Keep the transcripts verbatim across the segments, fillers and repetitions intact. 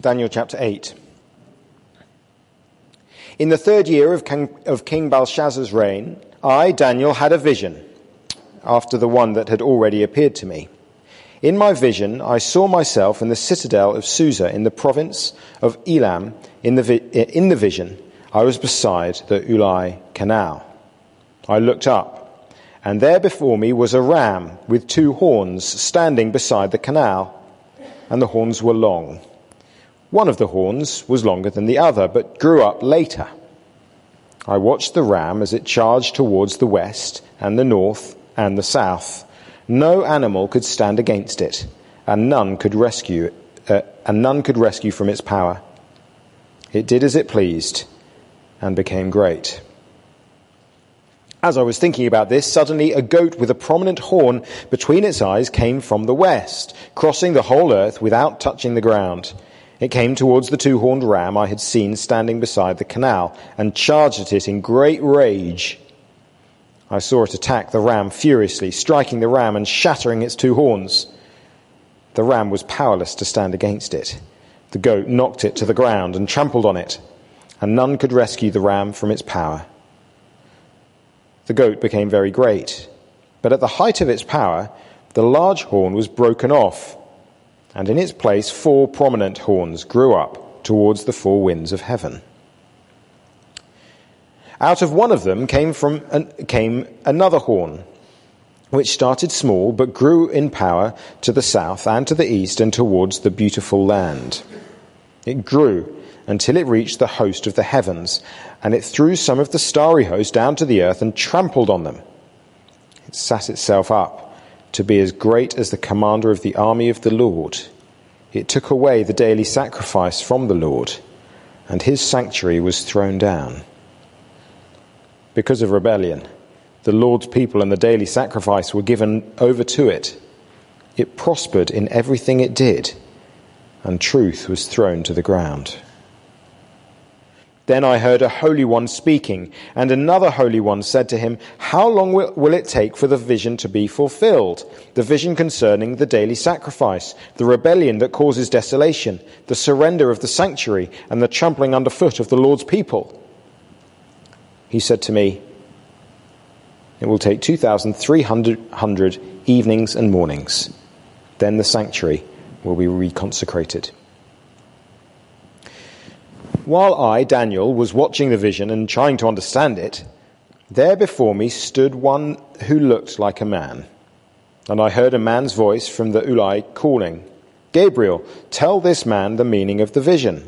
Daniel chapter eight. In the third year of King, of King Belshazzar's reign, I, Daniel, had a vision, after the one that had already appeared to me. In my vision, I saw myself in the citadel of Susa, in the province of Elam. In the, vi- in the vision, I was beside the Ulai Canal. I looked up, and there before me was a ram with two horns standing beside the canal, and the horns were long. One of the horns was longer than the other, but grew up later. I watched the ram as it charged towards the west and the north and the south. No animal could stand against it, and none could rescue, uh, and none could rescue from its power. It did as it pleased, and became great. As I was thinking about this, suddenly a goat with a prominent horn between its eyes came from the west, crossing the whole earth without touching the ground. It came towards the two-horned ram I had seen standing beside the canal, and charged at it in great rage. I saw it attack the ram furiously, striking the ram and shattering its two horns. The ram was powerless to stand against it. The goat knocked it to the ground and trampled on it, and none could rescue the ram from its power. The goat became very great, but at the height of its power, the large horn was broken off, and in its place four prominent horns grew up towards the four winds of heaven. Out of one of them came from an, came another horn, which started small but grew in power to the south and to the east and towards the beautiful land. It grew until it reached the host of the heavens, and it threw some of the starry host down to the earth and trampled on them. It sat itself up to be as great as the commander of the army of the Lord. It took away the daily sacrifice from the Lord, and his sanctuary was thrown down. Because of rebellion, the Lord's people and the daily sacrifice were given over to it. It prospered in everything it did, and truth was thrown to the ground. Then I heard a holy one speaking, and another holy one said to him, "How long will, will it take for the vision to be fulfilled? The vision concerning the daily sacrifice, the rebellion that causes desolation, the surrender of the sanctuary, and the trampling underfoot of the Lord's people?" He said to me, "It will take two thousand three hundred evenings and mornings. Then the sanctuary will be reconsecrated." While I, Daniel, was watching the vision and trying to understand it, there before me stood one who looked like a man. And I heard a man's voice from the Ulai calling, "Gabriel, tell this man the meaning of the vision."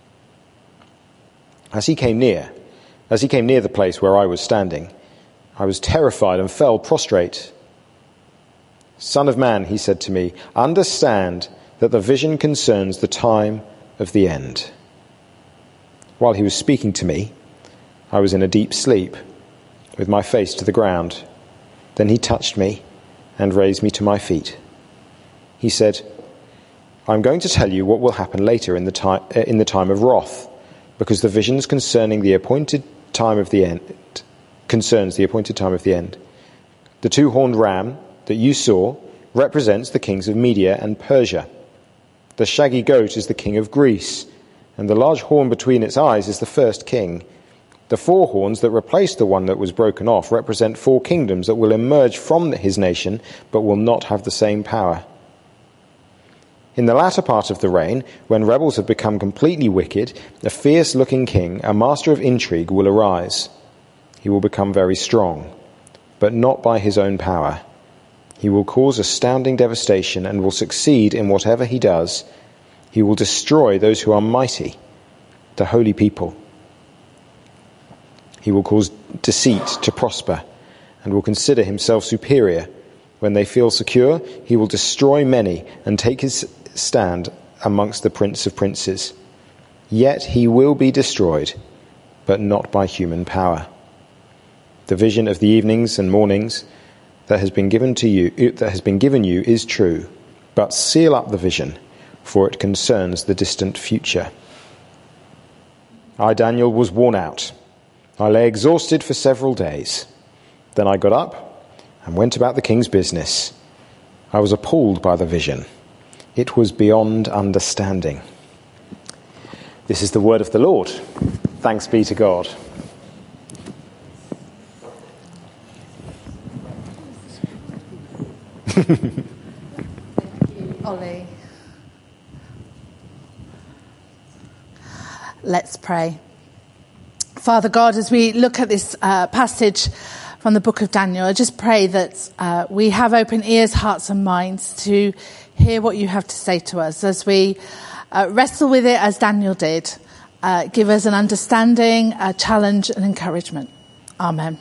As he came near, as he came near the place where I was standing, I was terrified and fell prostrate. "Son of man," he said to me, "understand that the vision concerns the time of the end." While he was speaking to me, I was in a deep sleep, with my face to the ground. Then he touched me and raised me to my feet. He said, "I'm going to tell you what will happen later in the time, uh, in the time of wrath, because the visions concerning the appointed time of the end concerns the appointed time of the end. The two-horned ram that you saw represents the kings of Media and Persia. The shaggy goat is the king of Greece, and the large horn between its eyes is the first king. The four horns that replace the one that was broken off represent four kingdoms that will emerge from his nation, but will not have the same power. In the latter part of the reign, when rebels have become completely wicked, a fierce-looking king, a master of intrigue, will arise. He will become very strong, but not by his own power. He will cause astounding devastation and will succeed in whatever he does. He will destroy those who are mighty, the holy people. He will cause deceit to prosper and will consider himself superior. When they feel secure, he will destroy many and take his stand amongst the prince of princes. Yet he will be destroyed, but not by human power. The vision of the evenings and mornings that has been given to you, that has been given you is true, but seal up the vision, for it concerns the distant future." I, Daniel, was worn out. I lay exhausted for several days. Then I got up and went about the king's business. I was appalled by the vision. It was beyond understanding. This is the word of the Lord. Thanks be to God. Ollie. Let's pray. Father God, as we look at this uh, passage from the book of Daniel, I just pray that uh, we have open ears, hearts and minds to hear what you have to say to us as we uh, wrestle with it as Daniel did. Uh, give us an understanding, a challenge and encouragement. Amen.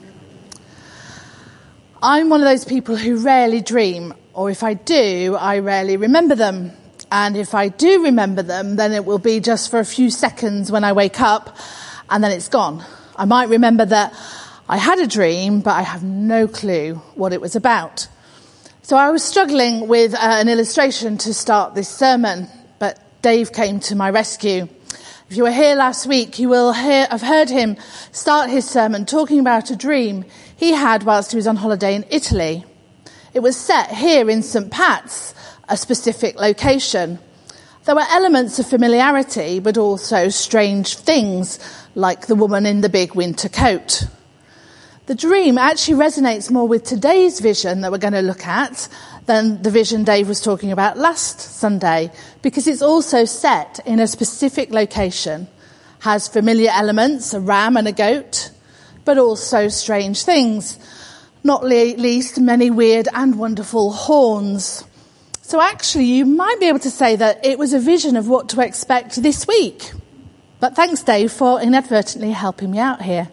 I'm one of those people who rarely dream, or if I do, I rarely remember them. And if I do remember them, then it will be just for a few seconds when I wake up, and then it's gone. I might remember that I had a dream, but I have no clue what it was about. So I was struggling with uh, an illustration to start this sermon, but Dave came to my rescue. If you were here last week, you will hear, have heard him start his sermon talking about a dream he had whilst he was on holiday in Italy. It was set here in Saint Pat's, a specific location. There were elements of familiarity, but also strange things, like the woman in the big winter coat. The dream actually resonates more with today's vision that we're going to look at than the vision Dave was talking about last Sunday, because it's also set in a specific location, has familiar elements, a ram and a goat, but also strange things, not least many weird and wonderful horns. So actually, you might be able to say that it was a vision of what to expect this week. But thanks, Dave, for inadvertently helping me out here.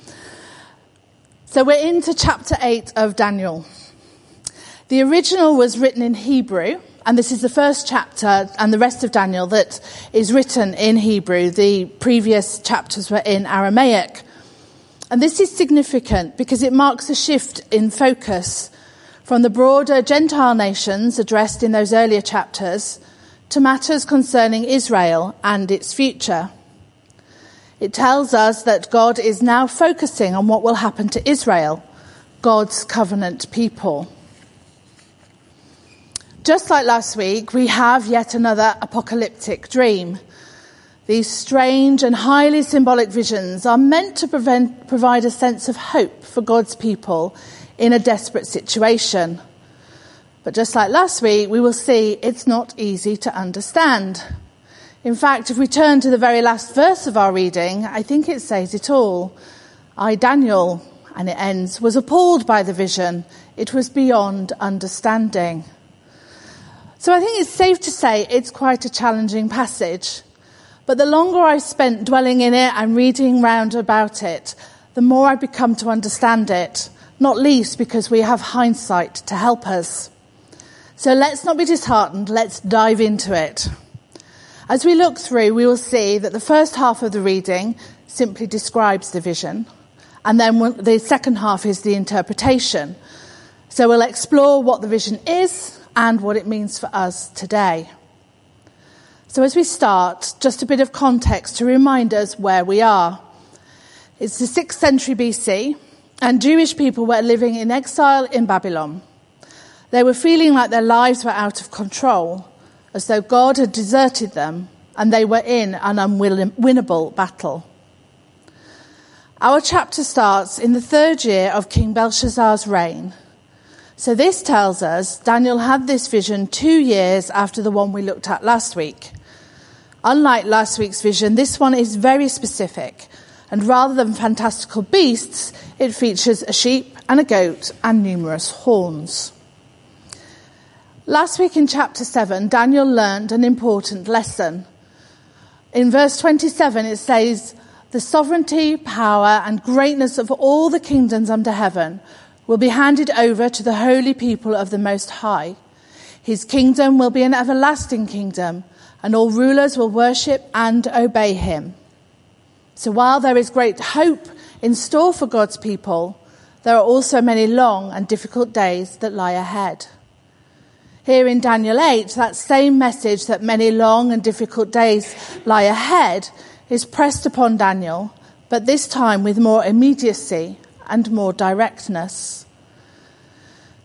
So we're into chapter eight of Daniel. The original was written in Hebrew, and this is the first chapter and the rest of Daniel that is written in Hebrew. The previous chapters were in Aramaic. And this is significant because it marks a shift in focus from the broader Gentile nations addressed in those earlier chapters to matters concerning Israel and its future. It tells us that God is now focusing on what will happen to Israel, God's covenant people. Just like last week, we have yet another apocalyptic dream. These strange and highly symbolic visions are meant to prevent, provide a sense of hope for God's people in a desperate situation. But just like last week, we will see it's not easy to understand. In fact, if we turn to the very last verse of our reading, I think it says it all. I, Daniel, and it ends, was appalled by the vision. It was beyond understanding. So I think it's safe to say it's quite a challenging passage. But the longer I spent dwelling in it and reading round about it, the more I become to understand it, not least because we have hindsight to help us. So let's not be disheartened, let's dive into it. As we look through, we will see that the first half of the reading simply describes the vision, and then the second half is the interpretation. So we'll explore what the vision is and what it means for us today. So as we start, just a bit of context to remind us where we are. It's the sixth century B C, and Jewish people were living in exile in Babylon. They were feeling like their lives were out of control, as though God had deserted them, and they were in an unwinnable battle. Our chapter starts in the third year of King Belshazzar's reign. So this tells us Daniel had this vision two years after the one we looked at last week. Unlike last week's vision, this one is very specific, and rather than fantastical beasts, it features a sheep and a goat and numerous horns. Last week in chapter seven, Daniel learned an important lesson. In verse twenty-seven, it says, "The sovereignty, power, and greatness of all the kingdoms under heaven will be handed over to the holy people of the Most High. His kingdom will be an everlasting kingdom, and all rulers will worship and obey him." So while there is great hope in store for God's people, there are also many long and difficult days that lie ahead. Here in Daniel eight, that same message that many long and difficult days lie ahead is pressed upon Daniel, but this time with more immediacy and more directness.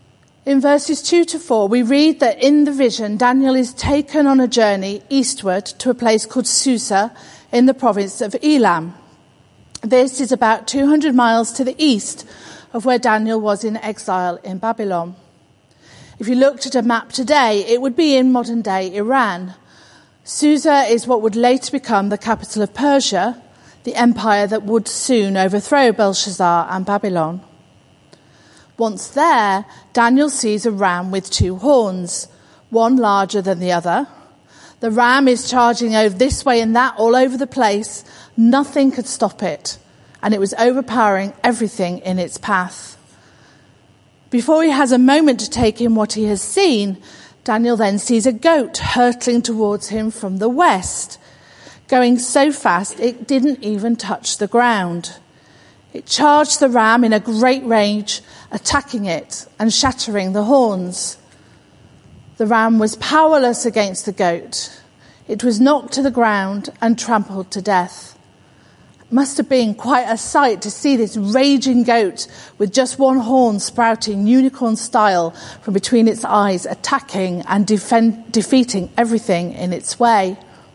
In verses two to four, we read that in the vision, Daniel is taken on a journey eastward to a place called Susa in the province of Elam. This is about two hundred miles to the east of where Daniel was in exile in Babylon. If you looked at a map today, it would be in modern-day Iran. Susa is what would later become the capital of Persia, the empire that would soon overthrow Belshazzar and Babylon. Once there, Daniel sees a ram with two horns, one larger than the other. The ram is charging over this way and that all over the place. Nothing could stop it, and it was overpowering everything in its path. Before he has a moment to take in what he has seen, Daniel then sees a goat hurtling towards him from the west, going so fast it didn't even touch the ground. It charged the ram in a great rage, attacking it and shattering the horns. The ram was powerless against the goat. It was knocked to the ground and trampled to death. It must have been quite a sight to see this raging goat with just one horn sprouting unicorn style from between its eyes, attacking and defend, defeating everything in its way.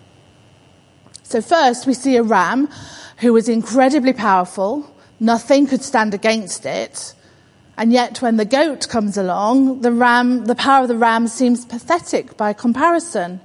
So first we see a ram who was incredibly powerful. Nothing could stand against it. And yet when the goat comes along, the ram, the power of the ram seems pathetic by comparison.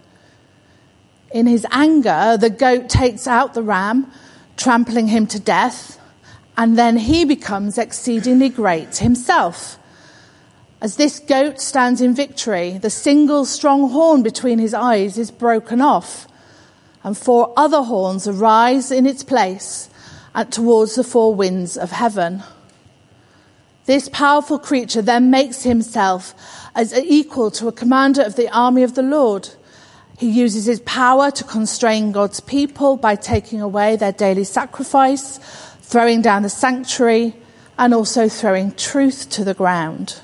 In his anger, the goat takes out the ram, trampling him to death, and then he becomes exceedingly great himself. As this goat stands in victory, the single strong horn between his eyes is broken off, and four other horns arise in its place and towards the four winds of heaven. This powerful creature then makes himself as equal to a commander of the army of the Lord. He uses his power to constrain God's people by taking away their daily sacrifice, throwing down the sanctuary, and also throwing truth to the ground.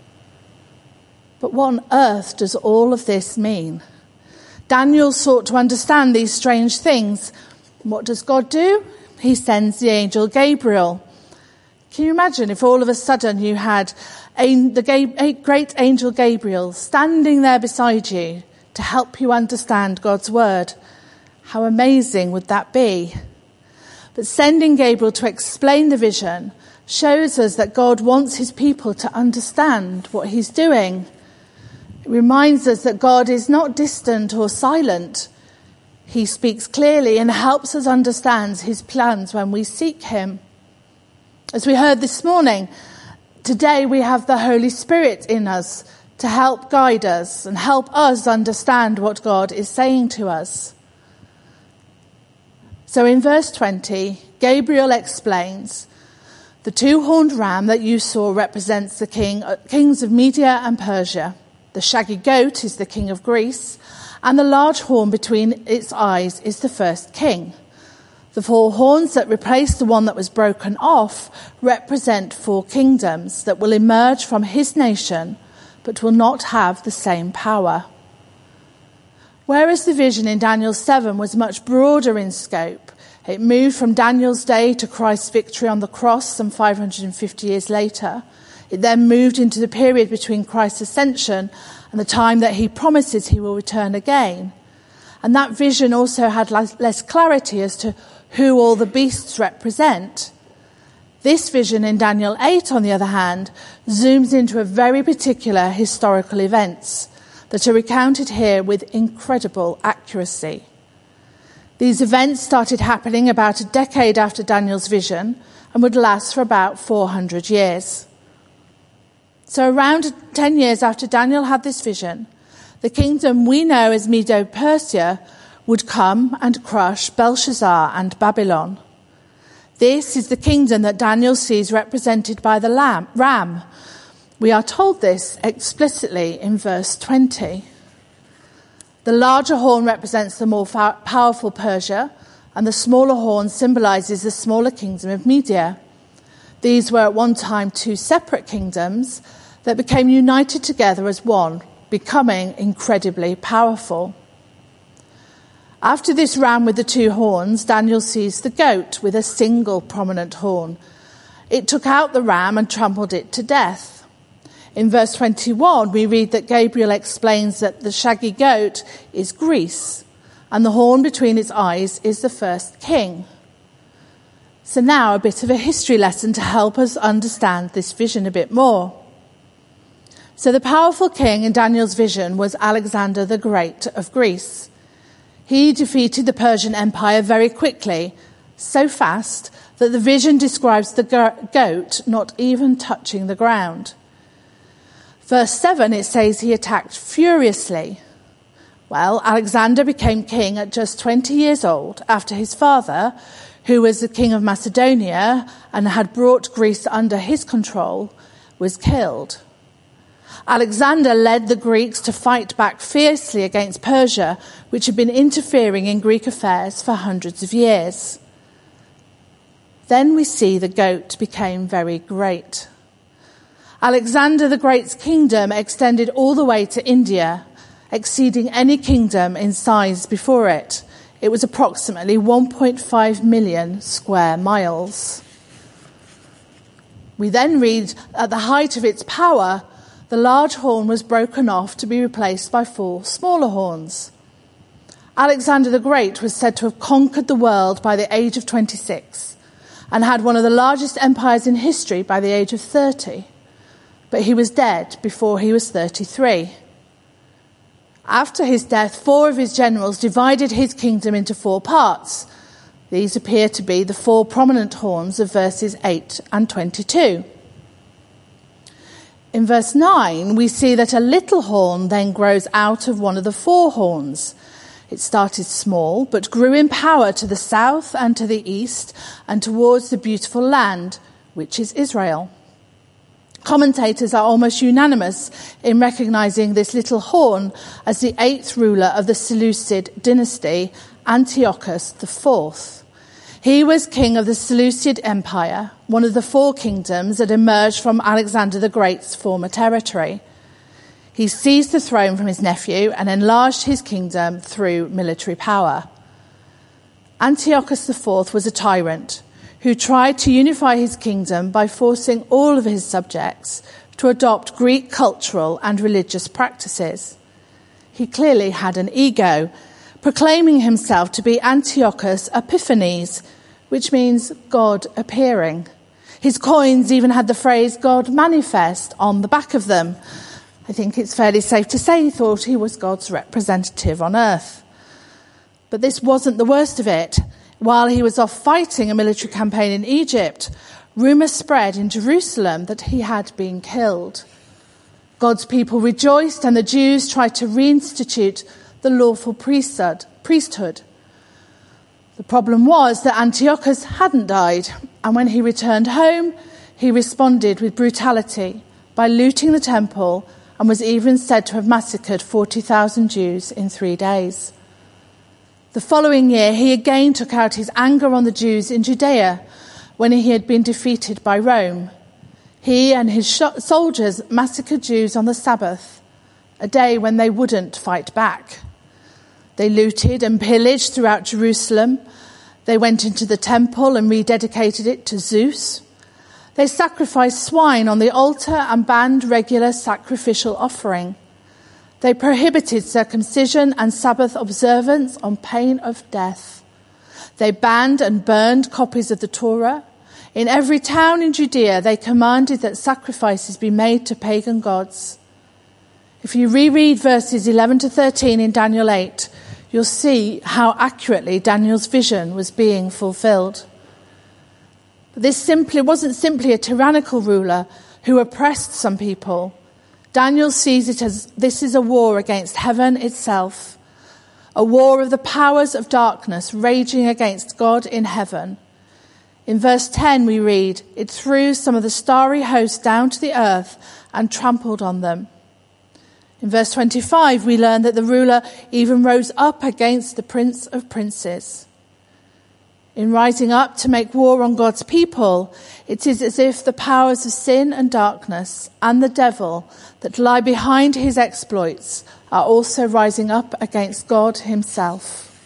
But what on earth does all of this mean? Daniel sought to understand these strange things. What does God do? He sends the angel Gabriel. Can you imagine if all of a sudden you had the great angel Gabriel standing there beside you to help you understand God's word? How amazing would that be? But sending Gabriel to explain the vision shows us that God wants his people to understand what he's doing. It reminds us that God is not distant or silent. He speaks clearly and helps us understand his plans when we seek him. As we heard this morning, today we have the Holy Spirit in us to help guide us and help us understand what God is saying to us. So in verse twenty, Gabriel explains, the two-horned ram that you saw represents the king, uh, kings of Media and Persia. The shaggy goat is the king of Greece, and the large horn between its eyes is the first king. The four horns that replace the one that was broken off represent four kingdoms that will emerge from his nation, but will not have the same power. Whereas the vision in Daniel seven was much broader in scope, it moved from Daniel's day to Christ's victory on the cross some five hundred fifty years later. It then moved into the period between Christ's ascension and the time that he promises he will return again. And that vision also had less clarity as to who all the beasts represent. This vision in Daniel eight, on the other hand, zooms into a very particular historical events that are recounted here with incredible accuracy. These events started happening about a decade after Daniel's vision and would last for about four hundred years. So around ten years after Daniel had this vision, the kingdom we know as Medo-Persia would come and crush Belshazzar and Babylon. This is the kingdom that Daniel sees represented by the lamb, ram. We are told this explicitly in verse twenty. The larger horn represents the more fa- powerful Persia, and the smaller horn symbolizes the smaller kingdom of Media. These were at one time two separate kingdoms that became united together as one, becoming incredibly powerful. After this ram with the two horns, Daniel sees the goat with a single prominent horn. It took out the ram and trampled it to death. In verse twenty-one, we read that Gabriel explains that the shaggy goat is Greece, and the horn between its eyes is the first king. So now a bit of a history lesson to help us understand this vision a bit more. So the powerful king in Daniel's vision was Alexander the Great of Greece. He defeated the Persian Empire very quickly, so fast that the vision describes the goat not even touching the ground. Verse seven, it says he attacked furiously. Well, Alexander became king at just twenty years old after his father, who was the king of Macedonia and had brought Greece under his control, was killed. Alexander led the Greeks to fight back fiercely against Persia, which had been interfering in Greek affairs for hundreds of years. Then we see the goat became very great. Alexander the Great's kingdom extended all the way to India, exceeding any kingdom in size before it. It was approximately one point five million square miles. We then read, at the height of its power, the large horn was broken off to be replaced by four smaller horns. Alexander the Great was said to have conquered the world by the age of twenty-six and had one of the largest empires in history by the age of thirty. But he was dead before he was thirty-three. After his death, four of his generals divided his kingdom into four parts. These appear to be the four prominent horns of verses eight and twenty-two. In verse nine, we see that a little horn then grows out of one of the four horns. It started small, but grew in power to the south and to the east and towards the beautiful land, which is Israel. Commentators are almost unanimous in recognizing this little horn as the eighth ruler of the Seleucid dynasty, Antiochus the Fourth. He was king of the Seleucid Empire, one of the four kingdoms that emerged from Alexander the Great's former territory. He seized the throne from his nephew and enlarged his kingdom through military power. Antiochus the Fourth was a tyrant who tried to unify his kingdom by forcing all of his subjects to adopt Greek cultural and religious practices. He clearly had an ego, proclaiming himself to be Antiochus Epiphanes, which means God appearing. His coins even had the phrase God manifest on the back of them. I think it's fairly safe to say he thought he was God's representative on earth. But this wasn't the worst of it. While he was off fighting a military campaign in Egypt, rumours spread in Jerusalem that he had been killed. God's people rejoiced, and the Jews tried to reinstitute the lawful priesthood. priesthood. The problem was that Antiochus hadn't died, and when he returned home, he responded with brutality by looting the temple and was even said to have massacred forty thousand Jews in three days. The following year, he again took out his anger on the Jews in Judea when he had been defeated by Rome. He and his soldiers massacred Jews on the Sabbath, a day when they wouldn't fight back. They looted and pillaged throughout Jerusalem. They went into the temple and rededicated it to Zeus. They sacrificed swine on the altar and banned regular sacrificial offering. They prohibited circumcision and Sabbath observance on pain of death. They banned and burned copies of the Torah. In every town in Judea, they commanded that sacrifices be made to pagan gods. If you reread verses eleven to thirteen in Daniel eight, you'll see how accurately Daniel's vision was being fulfilled. But this simply wasn't simply a tyrannical ruler who oppressed some people. Daniel sees it as this is a war against heaven itself, a war of the powers of darkness raging against God in heaven. In verse ten we read, it threw some of the starry host down to the earth and trampled on them. In verse twenty-five we learn that the ruler even rose up against the prince of princes. In rising up to make war on God's people, it is as if the powers of sin and darkness and the devil that lie behind his exploits are also rising up against God himself.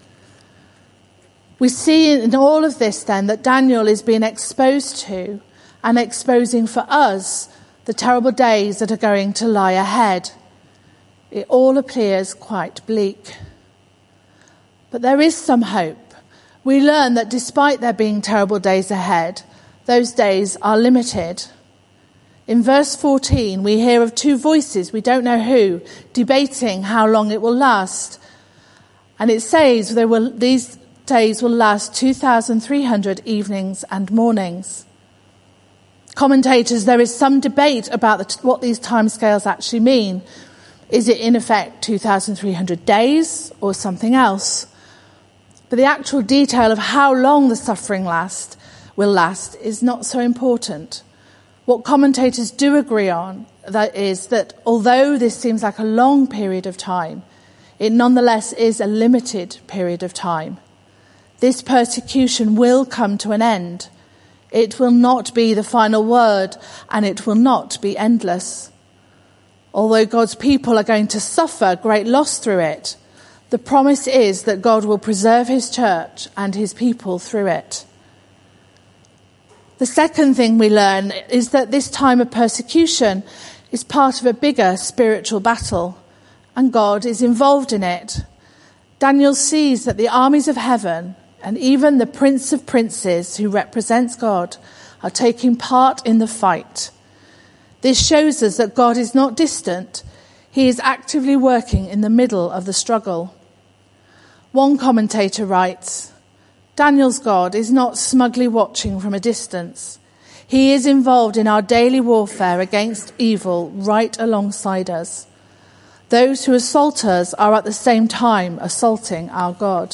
We see in all of this then that Daniel is being exposed to and exposing for us the terrible days that are going to lie ahead. It all appears quite bleak. But there is some hope. We learn that despite there being terrible days ahead, those days are limited. In verse fourteen, we hear of two voices, we don't know who, debating how long it will last. And it says they will, these days will last two thousand three hundred evenings and mornings. Commentators, there is some debate about the, what these timescales actually mean. Is it in effect two thousand three hundred days or something else? But the actual detail of how long the suffering last will last is not so important. What commentators do agree on that is that although this seems like a long period of time, it nonetheless is a limited period of time. This persecution will come to an end. It will not be the final word, and it will not be endless. Although God's people are going to suffer great loss through it, the promise is that God will preserve his church and his people through it. The second thing we learn is that this time of persecution is part of a bigger spiritual battle, and God is involved in it. Daniel sees that the armies of heaven and even the Prince of Princes, who represents God, are taking part in the fight. This shows us that God is not distant. He is actively working in the middle of the struggle. One commentator writes, Daniel's God is not smugly watching from a distance. He is involved in our daily warfare against evil right alongside us. Those who assault us are at the same time assaulting our God.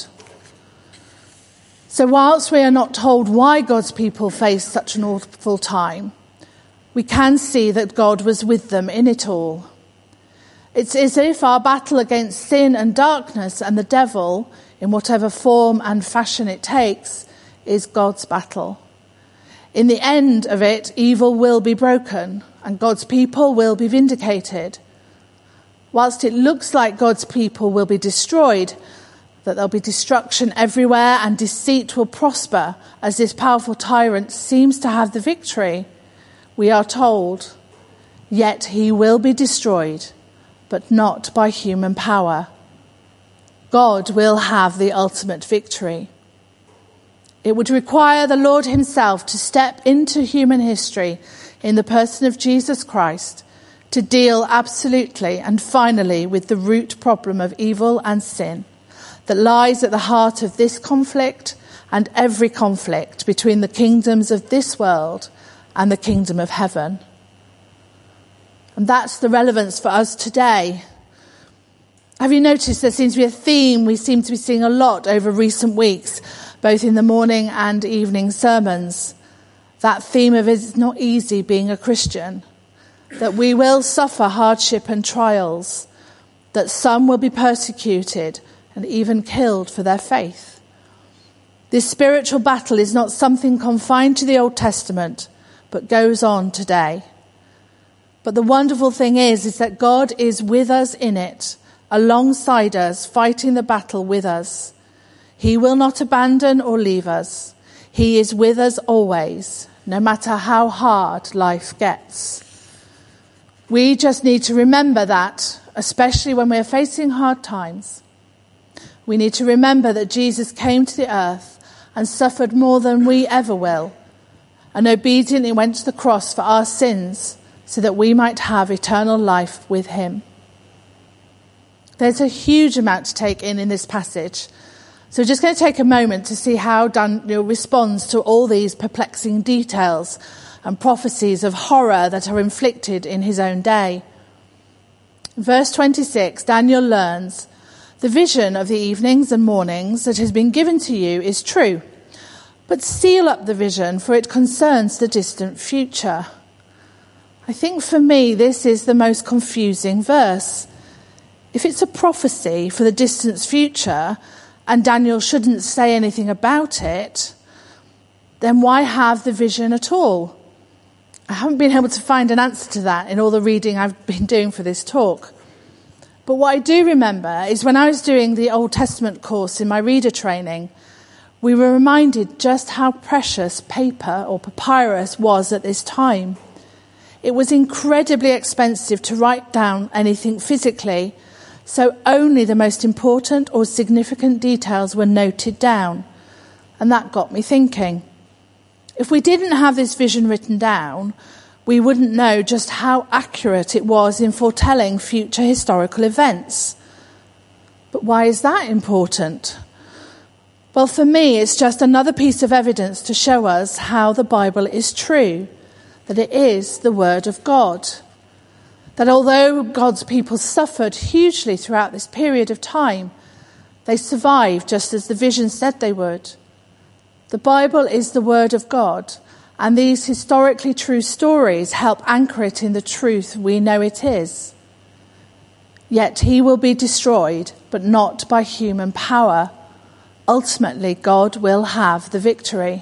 So whilst we are not told why God's people face such an awful time, we can see that God was with them in it all. It's as if our battle against sin and darkness and the devil, in whatever form and fashion it takes, is God's battle. In the end of it, evil will be broken and God's people will be vindicated. Whilst it looks like God's people will be destroyed, that there'll be destruction everywhere and deceit will prosper as this powerful tyrant seems to have the victory, we are told, yet he will be destroyed, but not by human power. God will have the ultimate victory. It would require the Lord himself to step into human history in the person of Jesus Christ to deal absolutely and finally with the root problem of evil and sin that lies at the heart of this conflict and every conflict between the kingdoms of this world and the kingdom of heaven. And that's the relevance for us today. Have you noticed there seems to be a theme we seem to be seeing a lot over recent weeks, both in the morning and evening sermons? That theme of it's not easy being a Christian, that we will suffer hardship and trials, that some will be persecuted and even killed for their faith. This spiritual battle is not something confined to the Old Testament, but goes on today. But the wonderful thing is, is that God is with us in it, alongside us, fighting the battle with us. He will not abandon or leave us. He is with us always, no matter how hard life gets. We just need to remember that, especially when we're facing hard times. We need to remember that Jesus came to the earth and suffered more than we ever will, and obediently went to the cross for our sins so that we might have eternal life with him. There's a huge amount to take in in this passage. So we're just going to take a moment to see how Daniel responds to all these perplexing details and prophecies of horror that are inflicted in his own day. Verse twenty-six, Daniel learns, "The vision of the evenings and mornings that has been given to you is true, but seal up the vision, for it concerns the distant future." I think for me this is the most confusing verse. If it's a prophecy for the distant future and Daniel shouldn't say anything about it, then why have the vision at all? I haven't been able to find an answer to that in all the reading I've been doing for this talk. But what I do remember is when I was doing the Old Testament course in my reader training, we were reminded just how precious paper or papyrus was at this time. it was incredibly expensive to write down anything physically, so only the most important or significant details were noted down. And that got me thinking. If we didn't have this vision written down, we wouldn't know just how accurate it was in foretelling future historical events. But why is that important? Well, for me, it's just another piece of evidence to show us how the Bible is true, that it is the Word of God. That although God's people suffered hugely throughout this period of time, they survived just as the vision said they would. The Bible is the Word of God, and these historically true stories help anchor it in the truth we know it is. Yet he will be destroyed, but not by human power. Ultimately, God will have the victory.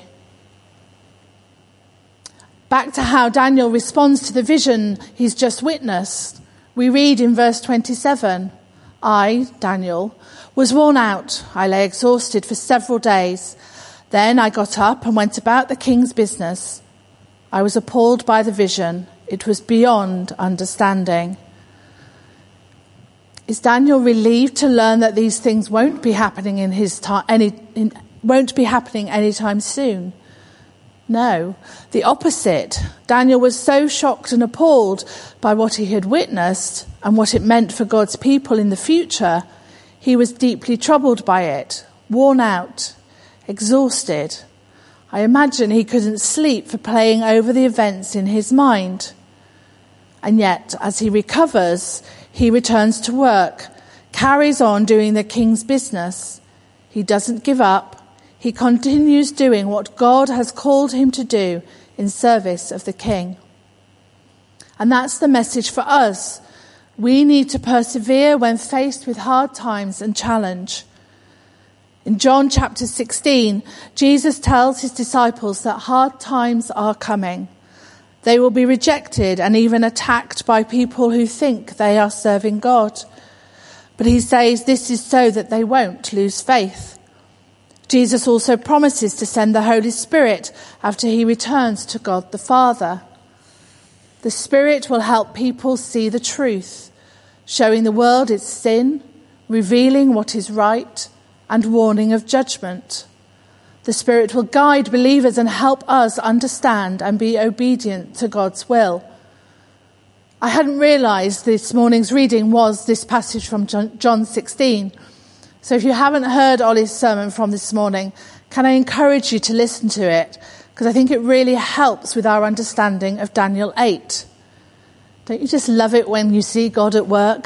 Back to how Daniel responds to the vision he's just witnessed. We read in verse twenty-seven, I, Daniel, was worn out. I lay exhausted for several days. Then I got up and went about the king's business. I was appalled by the vision. It was beyond understanding. Is Daniel relieved to learn that these things won't be happening in his time, any, in, won't be happening anytime soon? No, the opposite. Daniel was so shocked and appalled by what he had witnessed and what it meant for God's people in the future. He was deeply troubled by it, worn out, exhausted. I imagine he couldn't sleep for playing over the events in his mind. And yet, as he recovers, he returns to work, carries on doing the king's business. He doesn't give up. He continues doing what God has called him to do in service of the king. And that's the message for us. We need to persevere when faced with hard times and challenge. In John chapter sixteen, Jesus tells his disciples that hard times are coming. They will be rejected and even attacked by people who think they are serving God. But he says this is so that they won't lose faith. Jesus also promises to send the Holy Spirit after he returns to God the Father. The Spirit will help people see the truth, showing the world its sin, revealing what is right, and warning of judgment. The Spirit will guide believers and help us understand and be obedient to God's will. I hadn't realised this morning's reading was this passage from John sixteen. So if you haven't heard Ollie's sermon from this morning, can I encourage you to listen to it? Because I think it really helps with our understanding of Daniel eight. Don't you just love it when you see God at work?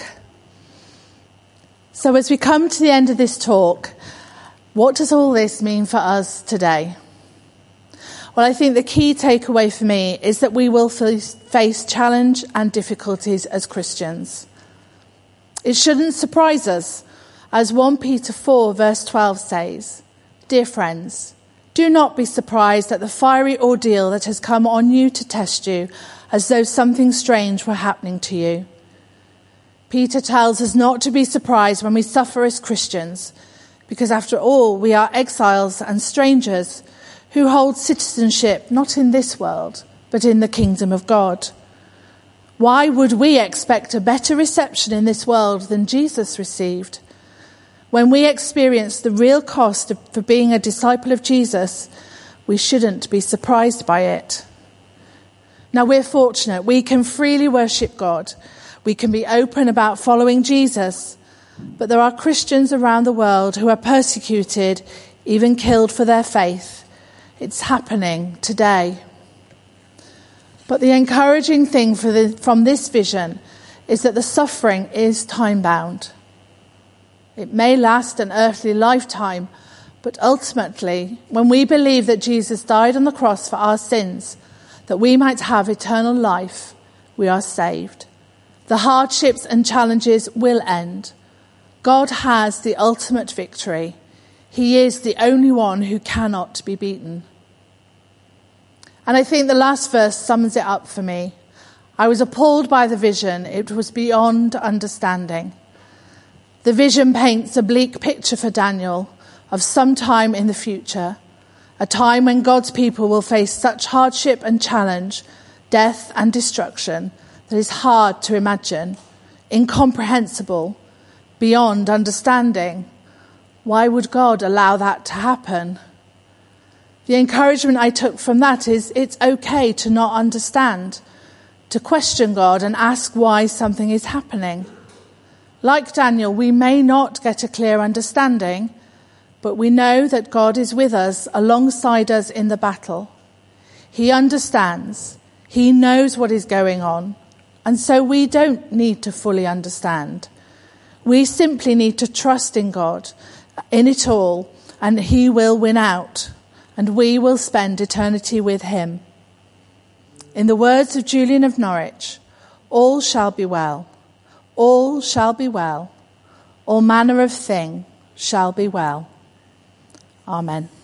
So as we come to the end of this talk, what does all this mean for us today? Well, I think the key takeaway for me is that we will face challenge and difficulties as Christians. It shouldn't surprise us, as First Peter four verse twelve says, Dear friends, do not be surprised at the fiery ordeal that has come on you to test you, as though something strange were happening to you. Peter tells us not to be surprised when we suffer as Christians, because after all, we are exiles and strangers who hold citizenship not in this world, but in the kingdom of God. Why would we expect a better reception in this world than Jesus received? When we experience the real cost of, for being a disciple of Jesus, we shouldn't be surprised by it. Now, we're fortunate. We can freely worship God. We can be open about following Jesus. But there are Christians around the world who are persecuted, even killed for their faith. It's happening today. But the encouraging thing for the, from this vision is that the suffering is time-bound. It may last an earthly lifetime, but ultimately, when we believe that Jesus died on the cross for our sins, that we might have eternal life, we are saved. The hardships and challenges will end. God has the ultimate victory. He is the only one who cannot be beaten. And I think the last verse sums it up for me. I was appalled by the vision. It was beyond understanding. The vision paints a bleak picture for Daniel of some time in the future, a time when God's people will face such hardship and challenge death and destruction that is hard to imagine, incomprehensible, beyond understanding. Why would God allow that to happen? The encouragement I took from that is it's okay to not understand, to question God and ask why something is happening. Like Daniel, we may not get a clear understanding, but we know that God is with us, alongside us in the battle. He understands. He knows what is going on. And so we don't need to fully understand. We simply need to trust in God, in it all, and he will win out. And we will spend eternity with him. In the words of Julian of Norwich, all shall be well. All shall be well. All manner of thing shall be well. Amen.